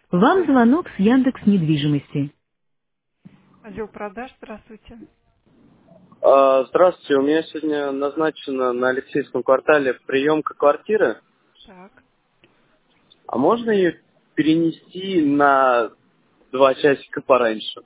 Вам звонок с Яндекс недвижимости. Отдел продаж, здравствуйте. Здравствуйте, у меня сегодня назначена на Алексеевском квартале приемка квартиры. Так. А можно ее перенести на 2 часика пораньше?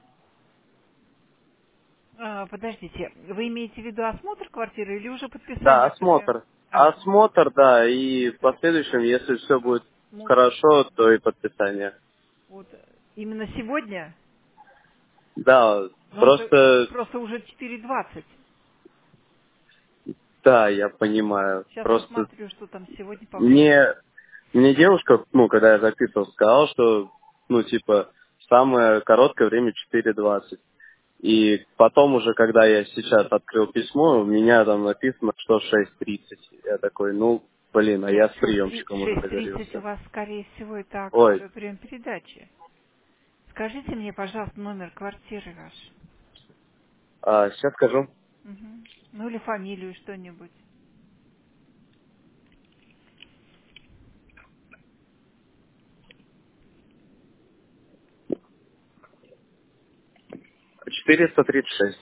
Подождите, вы имеете в виду осмотр квартиры или уже Да, подписание ПТ? осмотр. А, Осмотр, да, и в осмотр. последующем, если все будет Осмотр. хорошо, то и подписание. Вот именно сегодня? Да, Ну, это просто, просто уже 4:20. да, я понимаю. Сейчас Просто посмотрю, что там сегодня по времени. мне, мне девушка, когда я записывал, сказала, что, типа, самое короткое время 4:20. И потом уже, когда я сейчас открыл письмо, у меня там написано, что 6:30. Я такой, блин, а Нет, я с приемщиком уже 6:30 у договорился. вас, скорее всего, это Ой, прием передачи. Скажите мне, пожалуйста, номер квартиры ваш. сейчас скажу. Мгм. Ну или фамилию, что-нибудь. 436.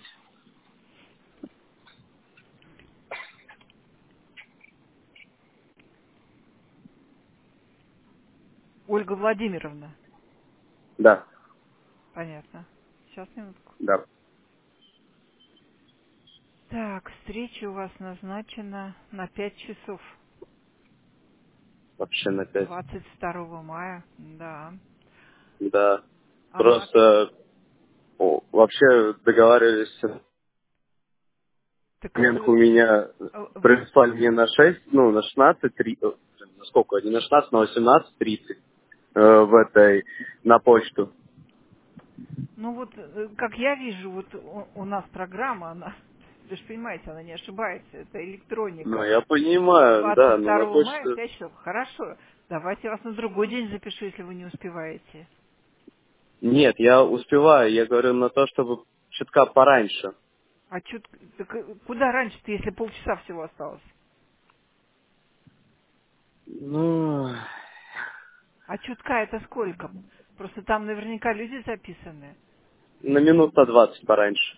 Ольга Владимировна. Да, Понятно. Сейчас, минутку. да, Так, встреча у вас назначена на 5 часов. вообще на 5. 22 мая. Да. Да, А просто вообще договаривались, так, у меня вы, прислали мне на 6, на 16, на сколько, не на 16, на 18:30 в этой, на почту. ну вот, как я вижу, вот у нас программа, она, вы же понимаете, она не ошибается, это Ну, электроника. я понимаю, да, но на 22 мая в почту... 5 часов. Хорошо. Давайте я вас на другой день запишу, если вы не успеваете. Нет, я успеваю, я говорю на то, чтобы чутка пораньше. А куда раньше-то, если полчаса всего осталось? Ну, А чутка это сколько? Просто там наверняка люди записаны. на минут на 20 пораньше.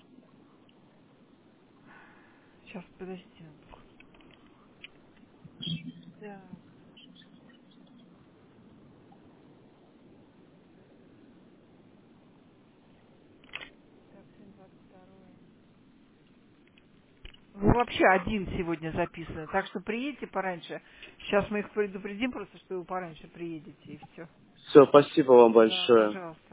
Сейчас, подождите. Так, так, сегодня 22. Вы вообще один сегодня записаны, так что приедете пораньше. Сейчас мы их предупредим просто, что вы пораньше приедете, и все. Все, спасибо вам Да, большое. пожалуйста.